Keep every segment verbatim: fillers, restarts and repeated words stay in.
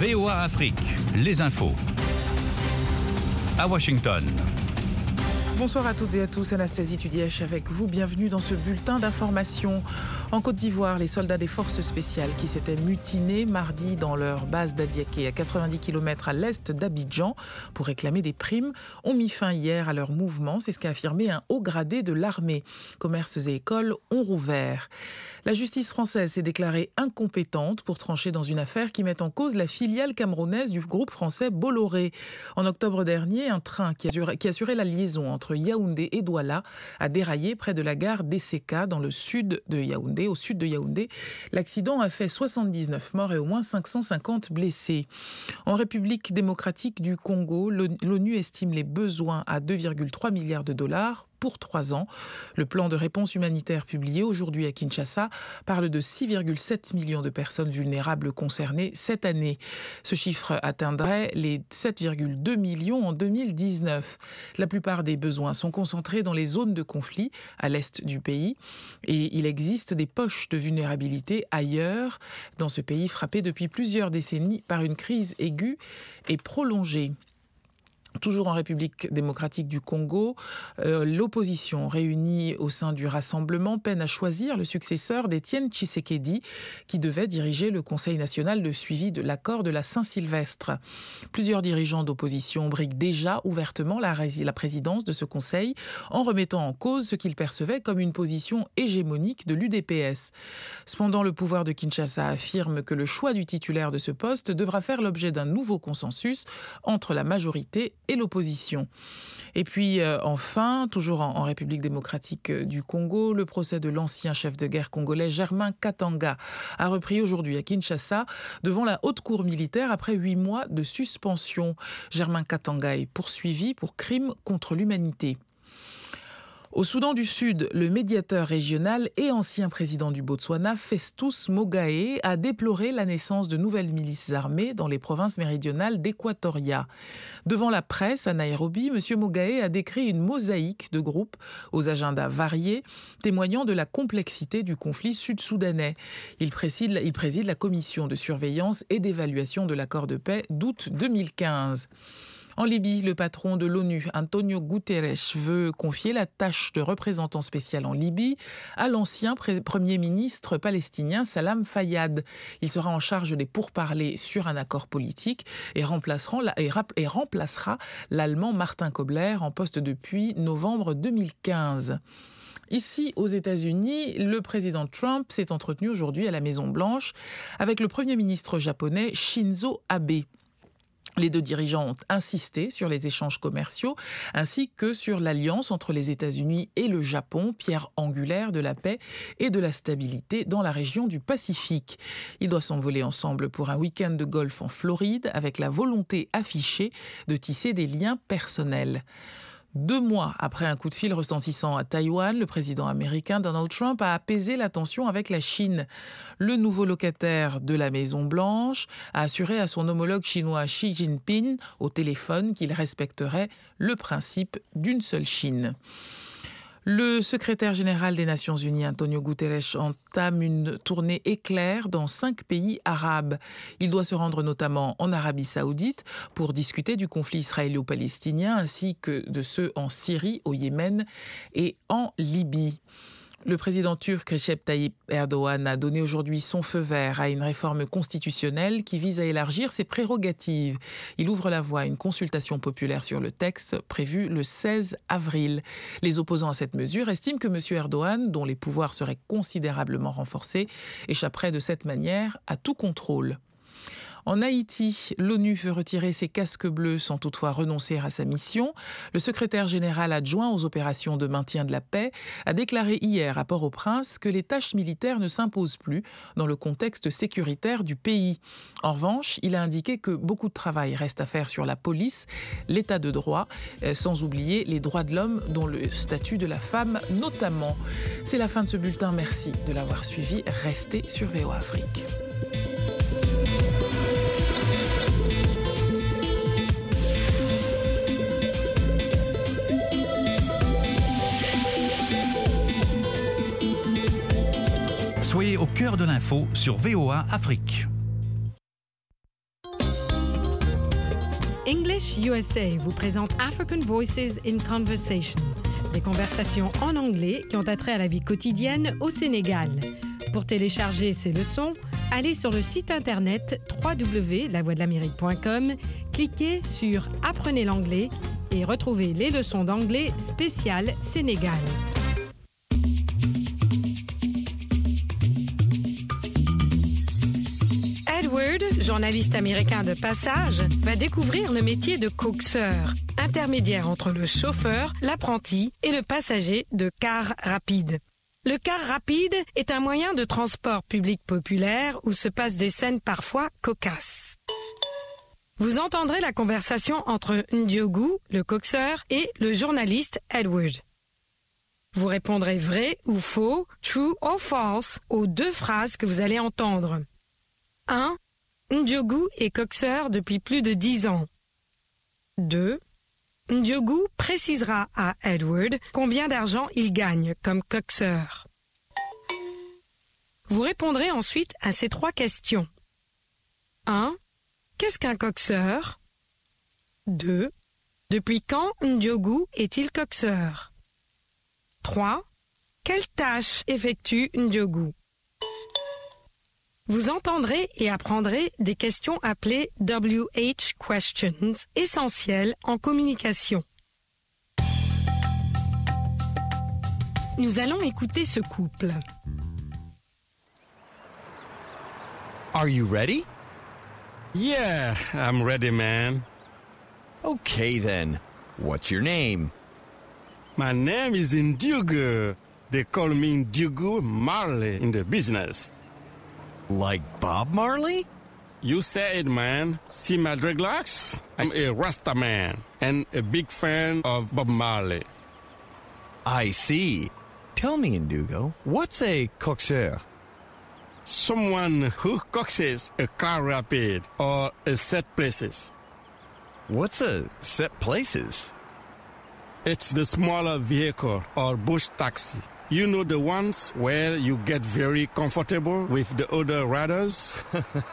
V O A Afrique, les infos. À Washington. Bonsoir à toutes et à tous, Anastasie Tudièche avec vous. Bienvenue dans ce bulletin d'information. En Côte d'Ivoire, les soldats des forces spéciales qui s'étaient mutinés mardi dans leur base d'Adiaké, à quatre-vingt-dix kilomètres à l'est d'Abidjan, pour réclamer des primes, ont mis fin hier à leur mouvement. C'est ce qu'a affirmé un haut gradé de l'armée. Commerces et écoles ont rouvert. La justice française s'est déclarée incompétente pour trancher dans une affaire qui met en cause la filiale camerounaise du groupe français Bolloré. En octobre dernier, un train qui assurait, qui assurait la liaison entre Yaoundé et Douala a déraillé près de la gare d'E C K dans le sud de Yaoundé, au sud de Yaoundé. L'accident a fait soixante-dix-neuf morts et au moins cinq cent cinquante blessés. En République démocratique du Congo, l'ONU estime les besoins à deux virgule trois milliards de dollars pour trois ans. Le plan de réponse humanitaire publié aujourd'hui à Kinshasa parle de six virgule sept millions de personnes vulnérables concernées cette année. Ce chiffre atteindrait les sept virgule deux millions en deux mille dix-neuf. La plupart des besoins sont concentrés dans les zones de conflit à l'est du pays et il existe des poches de vulnérabilité ailleurs dans ce pays frappé depuis plusieurs décennies par une crise aiguë et prolongée. Toujours en République démocratique du Congo, euh, l'opposition réunie au sein du Rassemblement peine à choisir le successeur d'Étienne Tshisekedi, qui devait diriger le Conseil national de suivi de l'accord de la Saint-Sylvestre. Plusieurs dirigeants d'opposition briguent déjà ouvertement la, la présidence de ce Conseil, en remettant en cause ce qu'ils percevaient comme une position hégémonique de l'U D P S. Cependant, le pouvoir de Kinshasa affirme que le choix du titulaire de ce poste devra faire l'objet d'un nouveau consensus entre la majorité et l'opposition. Et puis euh, enfin, toujours en, en République démocratique du Congo, le procès de l'ancien chef de guerre congolais Germain Katanga a repris aujourd'hui à Kinshasa devant la haute cour militaire après huit mois de suspension. Germain Katanga est poursuivi pour crime contre l'humanité. Au Soudan du Sud, le médiateur régional et ancien président du Botswana, Festus Mogae, a déploré la naissance de nouvelles milices armées dans les provinces méridionales d'Équatoria. Devant la presse à Nairobi, M. Mogae a décrit une mosaïque de groupes aux agendas variés, témoignant de la complexité du conflit sud-soudanais. Il préside, il préside la commission de surveillance et d'évaluation de l'accord de paix d'août deux mille quinze. En Libye, le patron de l'ONU, Antonio Guterres, veut confier la tâche de représentant spécial en Libye à l'ancien pré- Premier ministre palestinien Salam Fayyad. Il sera en charge des pourparlers sur un accord politique et, remplacera, et, rap- et remplacera l'Allemand Martin Kobler en poste depuis novembre deux mille quinze. Ici, aux États-Unis, le président Trump s'est entretenu aujourd'hui à la Maison-Blanche avec le Premier ministre japonais Shinzo Abe. Les deux dirigeants ont insisté sur les échanges commerciaux ainsi que sur l'alliance entre les États-Unis et le Japon, pierre angulaire de la paix et de la stabilité dans la région du Pacifique. Ils doivent s'envoler ensemble pour un week-end de golf en Floride avec la volonté affichée de tisser des liens personnels. Deux mois après un coup de fil retentissant à Taïwan, le président américain Donald Trump a apaisé la tension avec la Chine. Le nouveau locataire de la Maison-Blanche a assuré à son homologue chinois Xi Jinping au téléphone qu'il respecterait le principe d'une seule Chine. Le secrétaire général des Nations Unies, Antonio Guterres, entame une tournée éclair dans cinq pays arabes. Il doit se rendre notamment en Arabie Saoudite pour discuter du conflit israélo-palestinien ainsi que de ceux en Syrie, au Yémen et en Libye. Le président turc Recep Tayyip Erdogan a donné aujourd'hui son feu vert à une réforme constitutionnelle qui vise à élargir ses prérogatives. Il ouvre la voie à une consultation populaire sur le texte prévue le seize avril. Les opposants à cette mesure estiment que M. Erdogan, dont les pouvoirs seraient considérablement renforcés, échapperait de cette manière à tout contrôle. En Haïti, l'ONU veut retirer ses casques bleus sans toutefois renoncer à sa mission. Le secrétaire général adjoint aux opérations de maintien de la paix a déclaré hier à Port-au-Prince que les tâches militaires ne s'imposent plus dans le contexte sécuritaire du pays. En revanche, il a indiqué que beaucoup de travail reste à faire sur la police, l'état de droit, sans oublier les droits de l'homme, dont le statut de la femme notamment. C'est la fin de ce bulletin. Merci de l'avoir suivi. Restez sur V O A Afrique. Soyez au cœur de l'info sur V O A Afrique. English U S A vous présente African Voices in Conversation, des conversations en anglais qui ont attrait à la vie quotidienne au Sénégal. Pour télécharger ces leçons, allez sur le site internet w w w point la voix de l'amérique point com, cliquez sur « Apprenez l'anglais » et retrouvez les leçons d'anglais spéciales Sénégal. Edward, journaliste américain de passage, va découvrir le métier de coxeur, intermédiaire entre le chauffeur, l'apprenti et le passager de car rapide. Le car rapide est un moyen de transport public populaire où se passent des scènes parfois cocasses. Vous entendrez la conversation entre Ndiogu, le coxeur, et le journaliste Edward. Vous répondrez vrai ou faux, true or false, aux deux phrases que vous allez entendre. un. Ndiogu est coxeur depuis plus de dix ans. deux. Ndiogu précisera à Edward combien d'argent il gagne comme coxeur. Vous répondrez ensuite à ces trois questions. un. Qu'est-ce qu'un coxeur? deux. Depuis quand Ndiogu est-il coxeur? trois. Quelle tâche effectue Ndiogu? Vous entendrez et apprendrez des questions appelées W H questions, essentielles en communication. Nous allons écouter ce couple. Are you ready? Yeah, I'm ready, man. Okay then. What's your name? My name is Ndiogu. They call me Ndiogu Marley in the business. Like Bob Marley? You say it, man. See my dreadlocks? I'm a Rasta man and a big fan of Bob Marley. I see. Tell me, Ndugo, what's a coxeur? Someone who coaxes a car rapid or a set places. What's a set places? It's the smaller vehicle or bush taxi. You know the ones where you get very comfortable with the other riders?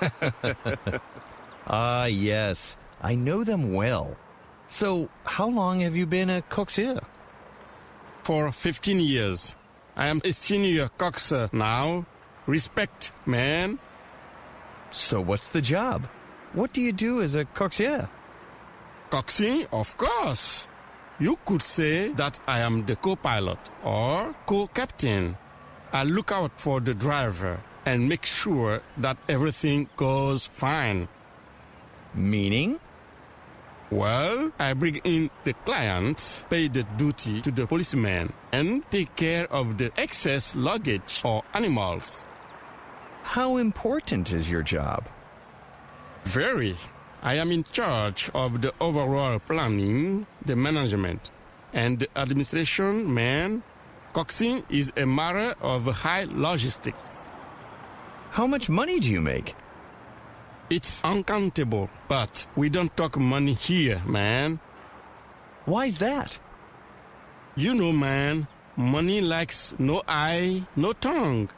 Ah, yes. I know them well. So, how long have you been a coxeur? For fifteen years. I am a senior coxer now. Respect, man. So what's the job? What do you do as a coxeur? Coxing, of course. You could say that I am the co-pilot or co-captain. I look out for the driver and make sure that everything goes fine. Meaning? Well, I bring in the clients, pay the duty to the policeman, and take care of the excess luggage or animals. How important is your job? Very. I am in charge of the overall planning, the management, and the administration, man. Coxing is a matter of high logistics. How much money do you make? It's uncountable, but we don't talk money here, man. Why's that? You know, man, money likes no eye, no tongue.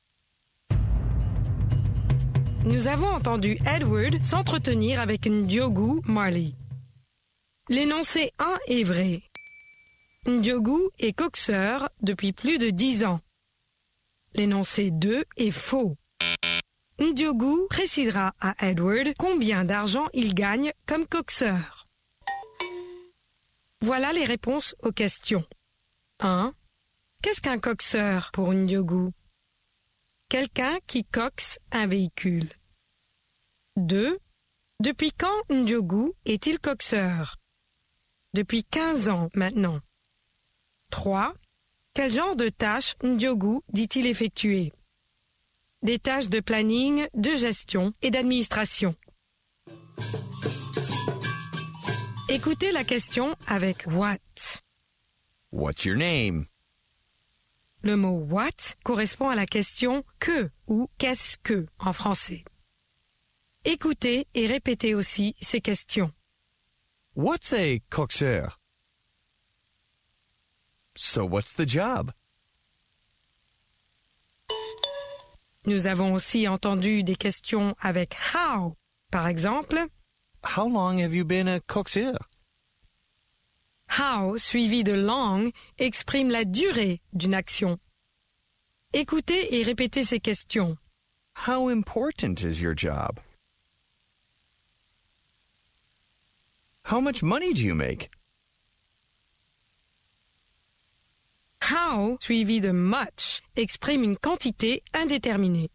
Nous avons entendu Edward s'entretenir avec Ndiogu Marley. L'énoncé un est vrai. Ndiogu est coxeur depuis plus de dix ans. L'énoncé deux est faux. Ndiogu précisera à Edward combien d'argent il gagne comme coxeur. Voilà les réponses aux questions. un. Qu'est-ce qu'un coxeur pour Ndiogu? Quelqu'un qui coxe un véhicule. deux. Depuis quand Ndiogu est-il coxeur? Depuis quinze ans maintenant. trois. Quel genre de tâches Ndiogu dit-il effectuer? Des tâches de planning, de gestion et d'administration. Écoutez la question avec what. What's your name? Le mot what correspond à la question que ou qu'est-ce que en français. Écoutez et répétez aussi ces questions. What's a coxeur? So what's the job? Nous avons aussi entendu des questions avec how. Par exemple, how long have you been a coxeur? How suivi de long exprime la durée d'une action. Écoutez et répétez ces questions. How important is your job? How much money do you make? How suivi de much exprime une quantité indéterminée.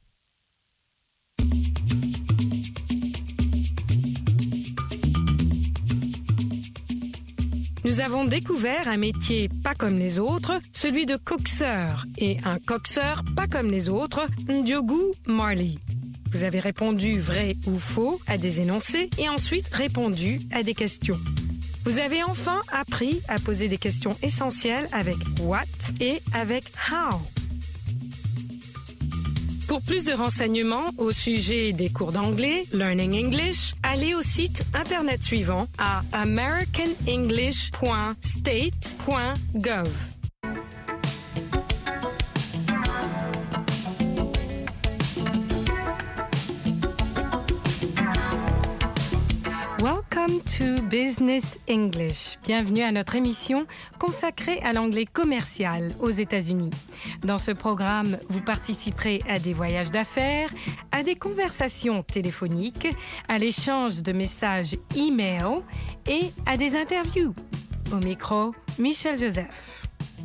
Nous avons découvert un métier pas comme les autres, celui de coxeur, et un coxeur pas comme les autres, Ndiogu Marley. Vous avez répondu vrai ou faux à des énoncés et ensuite répondu à des questions. Vous avez enfin appris à poser des questions essentielles avec what et avec how. Pour plus de renseignements au sujet des cours d'anglais, Learning English, allez au site internet suivant à american english point state point gov. Welcome to Business English. Bienvenue à notre émission consacrée à l'anglais commercial aux États-Unis. Dans ce programme, vous participerez à des voyages d'affaires, à des conversations téléphoniques, à l'échange de messages e-mail et à des interviews. Au micro, Michel Joseph.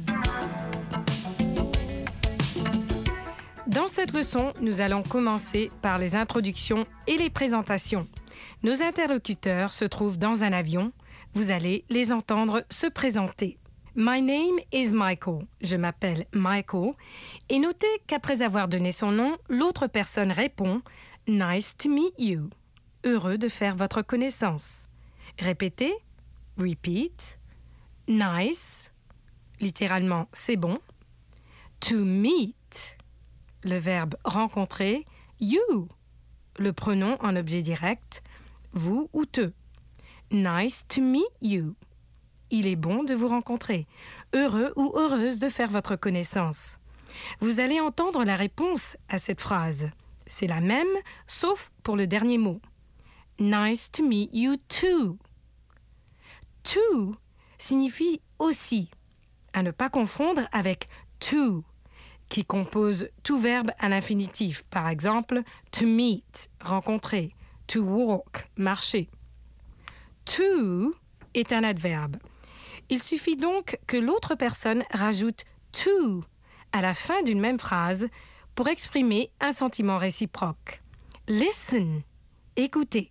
Dans cette leçon, nous allons commencer par les introductions et les présentations. Nos interlocuteurs se trouvent dans un avion. Vous allez les entendre se présenter. My name is Michael. Je m'appelle Michael. Et notez qu'après avoir donné son nom, l'autre personne répond « Nice to meet you ». Heureux de faire votre connaissance. Répétez. Repeat. Nice. Littéralement, c'est bon. To meet. Le verbe rencontrer. You. Le pronom en objet direct. Vous ou te. Nice to meet you. Il est bon de vous rencontrer. Heureux ou heureuse de faire votre connaissance. Vous allez entendre la réponse à cette phrase. C'est la même, sauf pour le dernier mot. Nice to meet you too. To signifie aussi, à ne pas confondre avec to, qui compose tout verbe à l'infinitif. Par exemple, to meet, rencontrer. To walk, marcher. To est un adverbe. Il suffit donc que l'autre personne rajoute to à la fin d'une même phrase pour exprimer un sentiment réciproque. Listen, écoutez.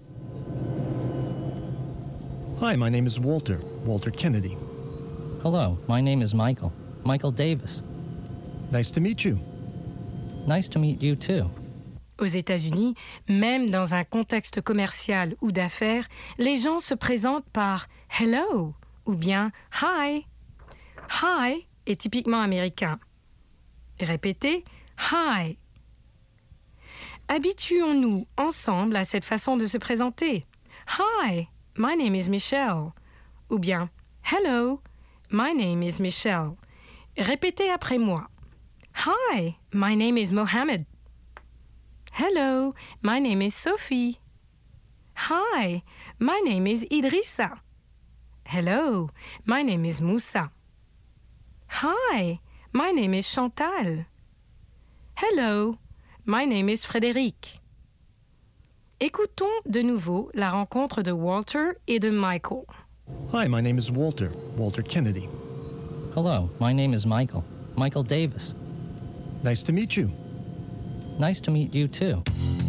Hi, my name is Walter, Walter Kennedy. Hello, my name is Michael, Michael Davis. Nice to meet you. Nice to meet you too. Aux États-Unis, même dans un contexte commercial ou d'affaires, les gens se présentent par « hello » ou bien « hi ». « Hi » est typiquement américain. Répétez « hi ». Habituons-nous ensemble à cette façon de se présenter. « Hi, my name is Michelle » ou bien « hello, my name is Michelle ». Répétez après moi. « Hi, my name is Mohammed ». Hello, my name is Sophie. Hi, my name is Idrissa. Hello, my name is Moussa. Hi, my name is Chantal. Hello, my name is Frédéric. Écoutons de nouveau la rencontre de Walter et de Michael. Hi, my name is Walter, Walter Kennedy. Hello, my name is Michael, Michael Davis. Nice to meet you. Nice to meet you too.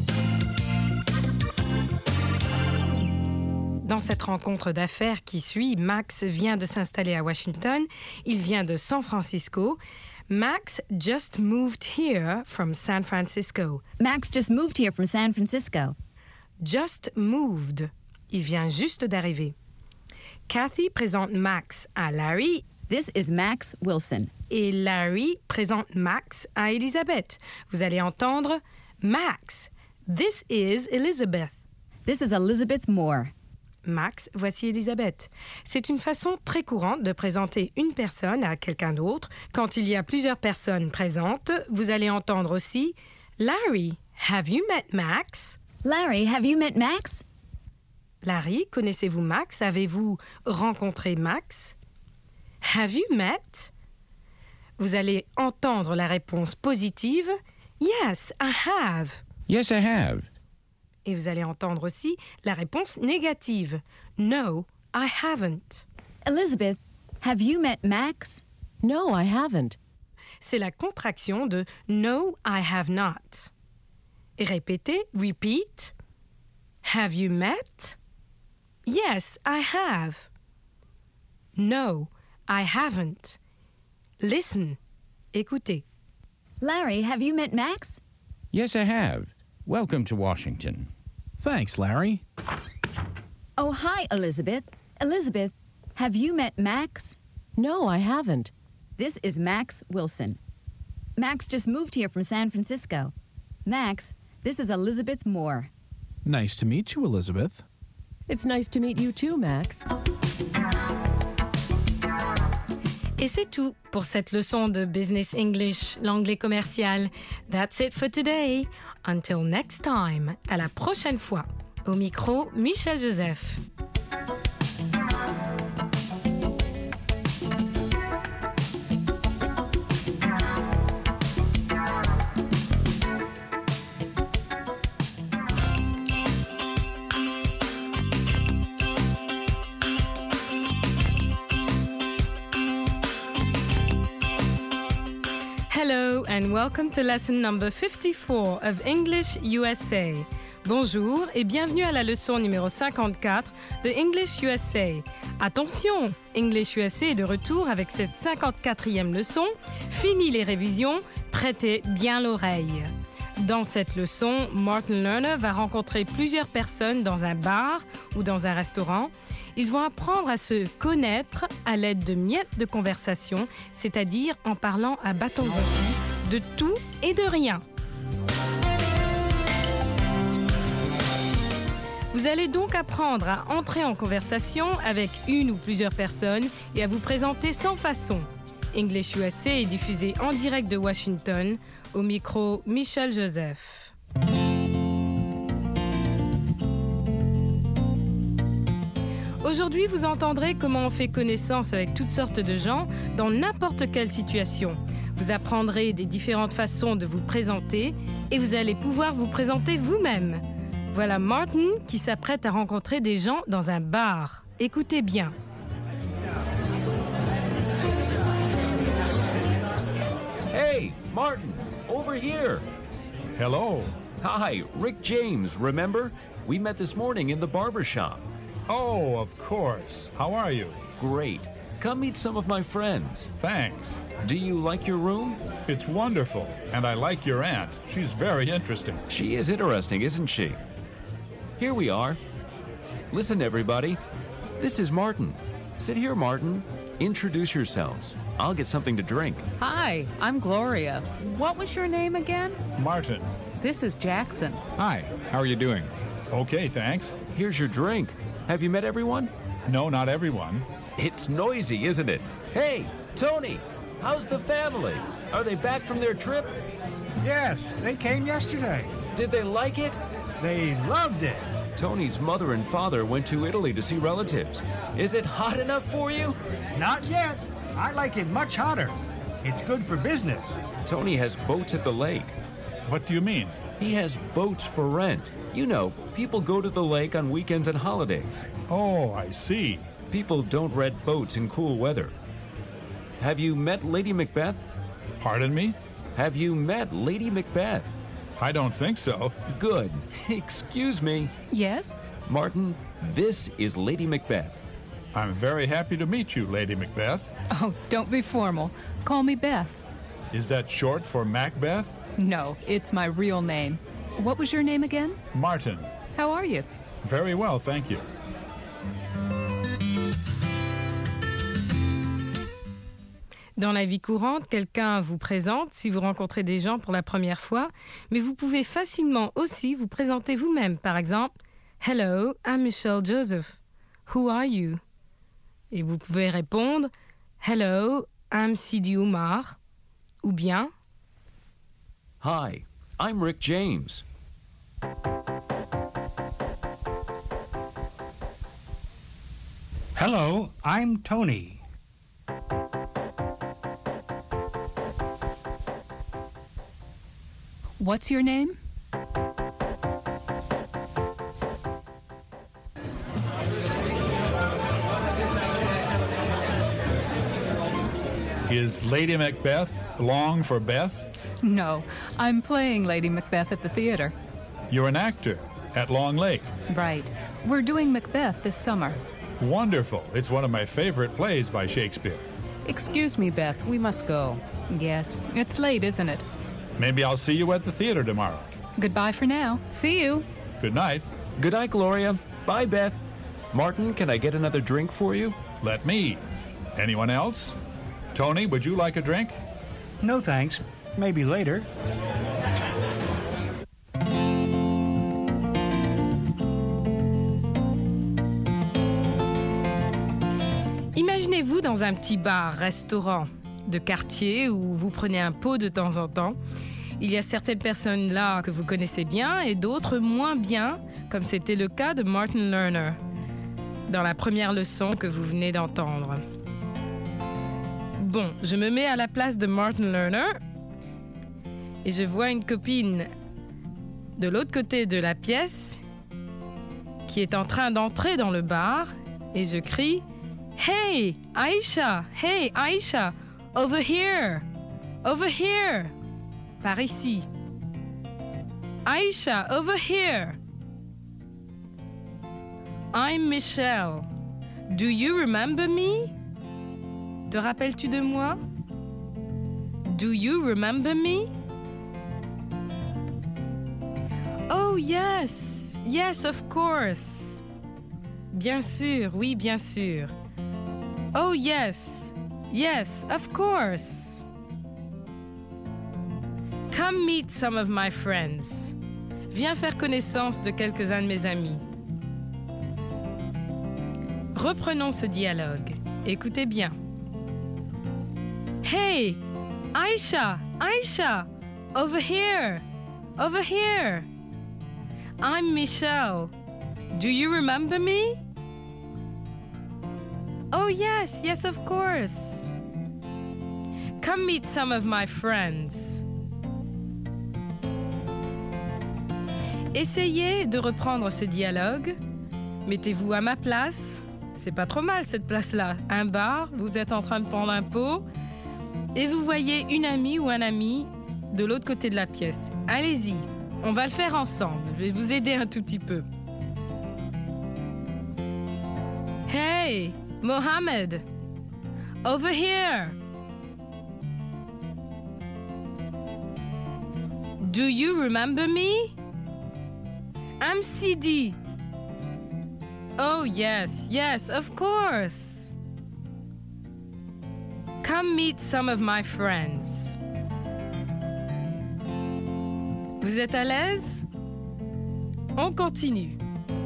Dans cette rencontre d'affaires qui suit, Max vient de s'installer à Washington. Il vient de San Francisco. Max just moved here from San Francisco. Max just moved here from San Francisco. Just moved. Il vient juste d'arriver. Kathy présente Max à Larry. This is Max Wilson. Et Larry présente Max à Elizabeth. Vous allez entendre Max. This is Elizabeth. This is Elizabeth Moore. Max, voici Elizabeth. C'est une façon très courante de présenter une personne à quelqu'un d'autre. Quand il y a plusieurs personnes présentes, vous allez entendre aussi Larry, have you met Max? Larry, have you met Max? Larry, connaissez-vous Max? Avez-vous rencontré Max? Have you met? Vous allez entendre la réponse positive. Yes, I have. Yes, I have. Et vous allez entendre aussi la réponse négative. No, I haven't. Elizabeth, have you met Max? No, I haven't. C'est la contraction de No, I have not. Et répétez, repeat. Have you met? Yes, I have. No, I haven't. Listen. Écoutez. Larry, have you met Max? Yes, I have. Welcome to Washington. Thanks, Larry. Oh, hi, Elizabeth. Elizabeth, have you met Max? No, I haven't. This is Max Wilson. Max just moved here from San Francisco. Max, this is Elizabeth Moore. Nice to meet you, Elizabeth. It's nice to meet you too, Max. Et c'est tout pour cette leçon de Business English, l'anglais commercial. That's it for today. Until next time. À la prochaine fois. Au micro, Michel Joseph. Hello and welcome to lesson number fifty-four of English U S A. Bonjour et bienvenue à la leçon numéro cinquante-quatre de English U S A. Attention, English U S A est de retour avec cette cinquante-quatrième leçon. Fini les révisions, prêtez bien l'oreille. Dans cette leçon, Martin Lerner va rencontrer plusieurs personnes dans un bar ou dans un restaurant. Ils vont apprendre à se connaître à l'aide de miettes de conversation, c'est-à-dire en parlant à bâton rompu de tout et de rien. Vous allez donc apprendre à entrer en conversation avec une ou plusieurs personnes et à vous présenter sans façon. English U S A est diffusé en direct de Washington. Au micro, Michel Joseph. Aujourd'hui, vous entendrez comment on fait connaissance avec toutes sortes de gens dans n'importe quelle situation. Vous apprendrez des différentes façons de vous présenter et vous allez pouvoir vous présenter vous-même. Voilà Martin qui s'apprête à rencontrer des gens dans un bar. Écoutez bien. Hey, Martin, over here. Hello. Hi, Rick James, remember? We met this morning in the barber shop. Oh, of course. How are you? Great. Come meet some of my friends. Thanks. Do you like your room? It's wonderful, and I like your aunt. She's very interesting. She is interesting, isn't she? Here we are. Listen, everybody. This is Martin. Sit here, Martin. Introduce yourselves. I'll get something to drink. Hi, I'm Gloria. What was your name again? Martin. This is Jackson. Hi, how are you doing? Okay, thanks. Here's your drink. Have you met everyone? No, not everyone. It's noisy, isn't it? Hey, Tony, how's the family? Are they back from their trip? Yes, they came yesterday. Did they like it? They loved it. Tony's mother and father went to Italy to see relatives. Is it hot enough for you? Not yet. I like it much hotter. It's good for business. Tony has boats at the lake. What do you mean? He has boats for rent. You know, people go to the lake on weekends and holidays. Oh, I see. People don't rent boats in cool weather. Have you met Lady Macbeth? Pardon me? Have you met Lady Macbeth? I don't think so. Good. Excuse me. Yes? Martin, this is Lady Macbeth. I'm very happy to meet you, Lady Macbeth. Oh, don't be formal. Call me Beth. Is that short for Macbeth? No, it's my real name. What was your name again? Martin. How are you? Very well, thank you. Dans la vie courante, quelqu'un vous présente si vous rencontrez des gens pour la première fois, mais vous pouvez facilement aussi vous présenter vous-même. Par exemple, « Hello, I'm Michelle Joseph. Who are you? » Et vous pouvez répondre « Hello, I'm Sidi Oumar. » Ou bien « Hi, I'm Rick James. » Hello, I'm Tony. What's your name? Is Lady Macbeth long for Beth? No, I'm playing Lady Macbeth at the theater. You're an actor at Long Lake. Right. We're doing Macbeth this summer. Wonderful. It's one of my favorite plays by Shakespeare. Excuse me, Beth, we must go. Yes, it's late, isn't it? Maybe I'll see you at the theater tomorrow. Goodbye for now. See you. Good night. Good night, Gloria. Bye, Beth. Martin, can I get another drink for you? Let me. Anyone else? Tony, would you like a drink? No thanks. Maybe later. Imaginez-vous dans un petit bar-restaurant de quartier où vous prenez un pot de temps en temps. Il y a certaines personnes là que vous connaissez bien et d'autres moins bien, comme c'était le cas de Martin Lerner dans la première leçon que vous venez d'entendre. Bon, je me mets à la place de Martin Lerner et je vois une copine de l'autre côté de la pièce qui est en train d'entrer dans le bar et je crie « Hey, Aisha! Hey, Aisha! Over here! Over here! » Par ici. « Aisha, over here! I'm Michelle. Do you remember me? Te rappelles-tu de moi? Do you remember me? Oh yes, yes, of course. Bien sûr, oui, bien sûr. Oh yes, yes, of course. Come meet some of my friends. Viens faire connaissance de quelques-uns de mes amis. Reprenons ce dialogue. Écoutez bien. Hey, Aisha, Aisha, over here, over here. I'm Michelle. Do you remember me? Oh yes, yes, of course. Come meet some of my friends. Essayez de reprendre ce dialogue. Mettez-vous à ma place. C'est pas trop mal cette place-là. Un bar, vous êtes en train de prendre un pot et vous voyez une amie ou un ami de l'autre côté de la pièce. Allez-y, on va le faire ensemble. Je vais vous aider un tout petit peu. Hey, Mohammed, over here. Do you remember me? I'm C D. Oh yes, yes, of course. Come meet some of my friends. Vous êtes à l'aise? On continue.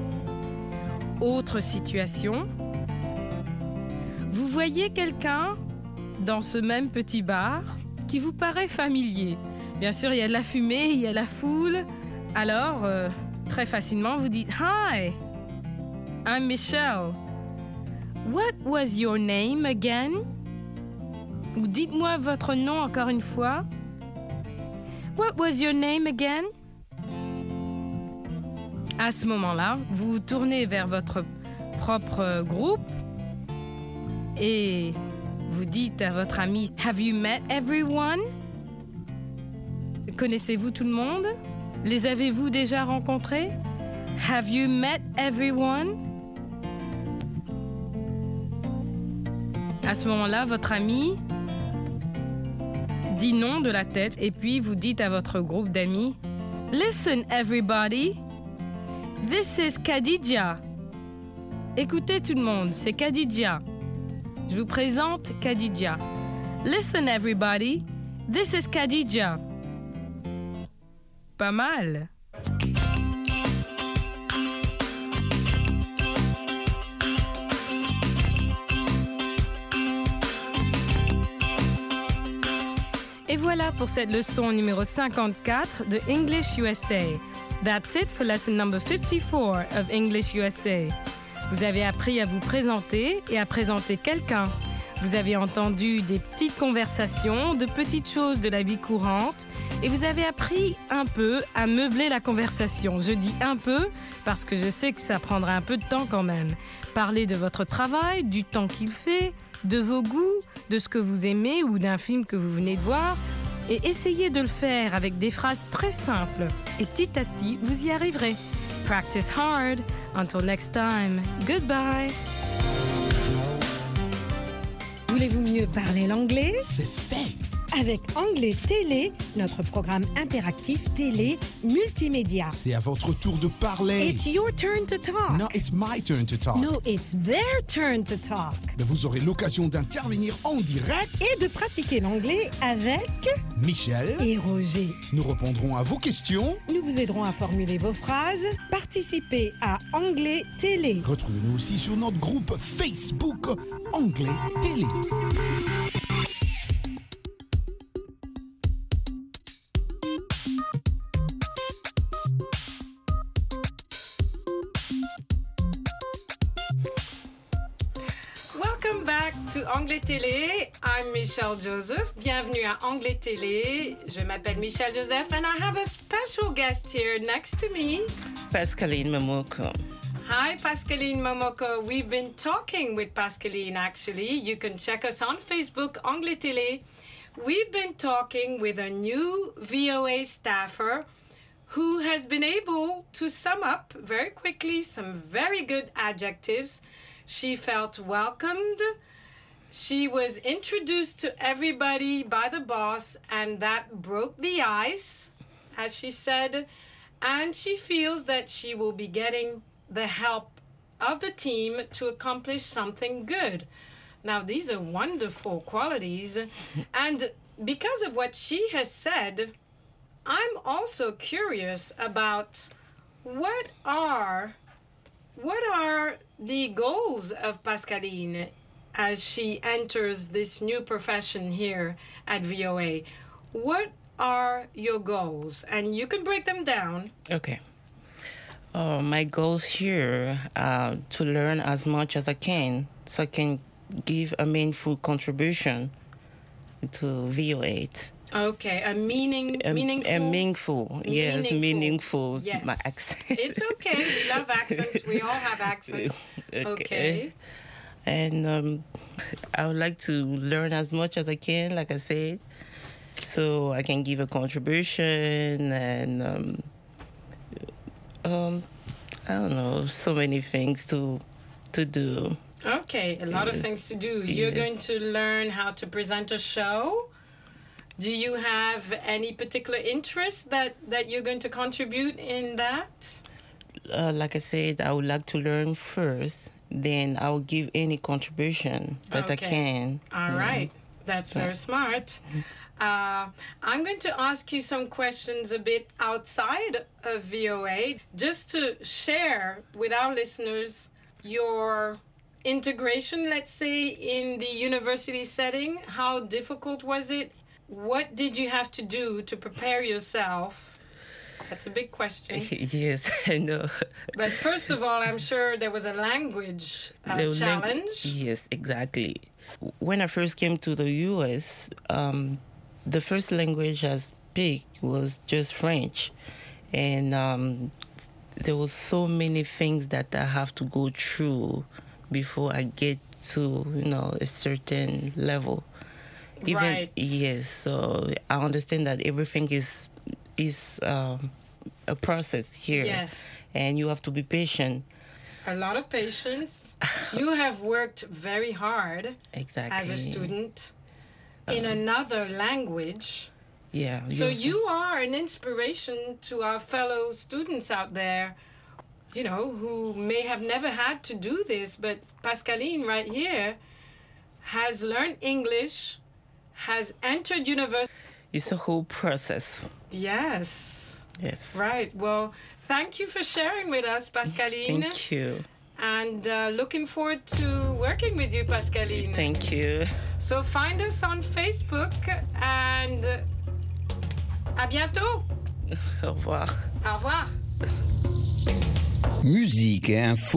Autre situation. Vous voyez quelqu'un dans ce même petit bar qui vous paraît familier. Bien sûr, il y a de la fumée, il y a la foule. Alors, euh, très facilement, vous dites « Hi, I'm Michelle. What was your name again? » Ou dites-moi votre nom encore une fois. What was your name again? À ce moment-là, vous vous tournez vers votre propre groupe et vous dites à votre ami « Have you met everyone? » Connaissez-vous tout le monde? Les avez-vous déjà rencontrés? Have you met everyone? À ce moment-là, votre ami dit non de la tête et puis vous dites à votre groupe d'amis « Listen everybody, this is Khadija. » Écoutez tout le monde, c'est Khadija. Je vous présente Khadija. « Listen everybody, this is Khadija. » Pas mal. Et voilà pour cette leçon numéro cinquante-quatre de English U S A. That's it for lesson number fifty-four of English U S A. Vous avez appris à vous présenter et à présenter quelqu'un. Vous avez entendu des petites conversations, de petites choses de la vie courante et vous avez appris un peu à meubler la conversation. Je dis un peu parce que je sais que ça prendra un peu de temps quand même. Parler de votre travail, du temps qu'il fait, de vos goûts, de ce que vous aimez ou d'un film que vous venez de voir et essayez de le faire avec des phrases très simples et petit à petit, vous y arriverez. Practice hard. Until next time. Goodbye. Voulez-vous mieux parler l'anglais? C'est fait! Avec Anglais Télé, notre programme interactif télé multimédia. C'est à votre tour de parler. It's your turn to talk. No, it's my turn to talk. No, it's their turn to talk. Mais vous aurez l'occasion d'intervenir en direct et de pratiquer l'anglais avec Michel et Roger. Nous répondrons à vos questions. Nous vous aiderons à formuler vos phrases. Participez à Anglais Télé. Retrouvez-nous aussi sur notre groupe Facebook Anglais Télé. Welcome back to Anglais Télé. I'm Michelle Joseph. Bienvenue à Anglais Télé. Je m'appelle Michelle Joseph and I have a special guest here next to me. Pascaline Momoko. Hi, Pascaline Momoko. We've been talking with Pascaline, actually. You can check us on Facebook, Anglais Télé. We've been talking with a new V O A staffer who has been able to sum up very quickly some very good adjectives. She felt welcomed. She was introduced to everybody by the boss, and that broke the ice, as she said. And she feels that she will be getting the help of the team to accomplish something good. Now, these are wonderful qualities. And because of what she has said, I'm also curious about what are what are the goals of Pascaline as she enters this new profession here at V O A. What are your goals? And you can break them down. Okay. Uh, my goals here are to learn as much as I can so I can give a meaningful contribution to V O A. Okay, a meaning, a, meaningful? A meaningful, yes, meaningful. meaningful. Yes. My accent. It's okay. We love accents. We all have accents. Okay. okay. And um, I would like to learn as much as I can, like I said, so I can give a contribution and, um, um, I don't know, so many things to to do. Okay, a lot yes. of things to do. You're yes. going to learn how to present a show. Do you have any particular interest that, that you're going to contribute in that? Uh, like I said, I would like to learn first, then I will give any contribution that okay. I can. All right. Know. That's very smart. Uh, I'm going to ask you some questions a bit outside of V O A, just to share with our listeners your integration, let's say, in the university setting. How difficult was it? What did you have to do to prepare yourself? That's a big question. Yes, I know. But first of all, I'm sure there was a language uh, the challenge. Lang- yes, exactly. When I first came to the U S, um, the first language I speak was just French. And um, there was so many things that I have to go through before I get to, you know, a certain level. Even, right. Yes, so I understand that everything is is um, a process here. Yes. And you have to be patient. A lot of patience. You have worked very hard exactly. as a student in um, another language. Yeah. So you are an inspiration to our fellow students out there, you know, who may have never had to do this, but Pascaline right here has learned English, has entered university. It's a whole process. Yes. Yes. Right. Well, thank you for sharing with us, Pascaline. Thank you. And uh, looking forward to working with you, Pascaline. Thank you. So find us on Facebook and à bientôt. Au revoir. Au revoir. Musique et info.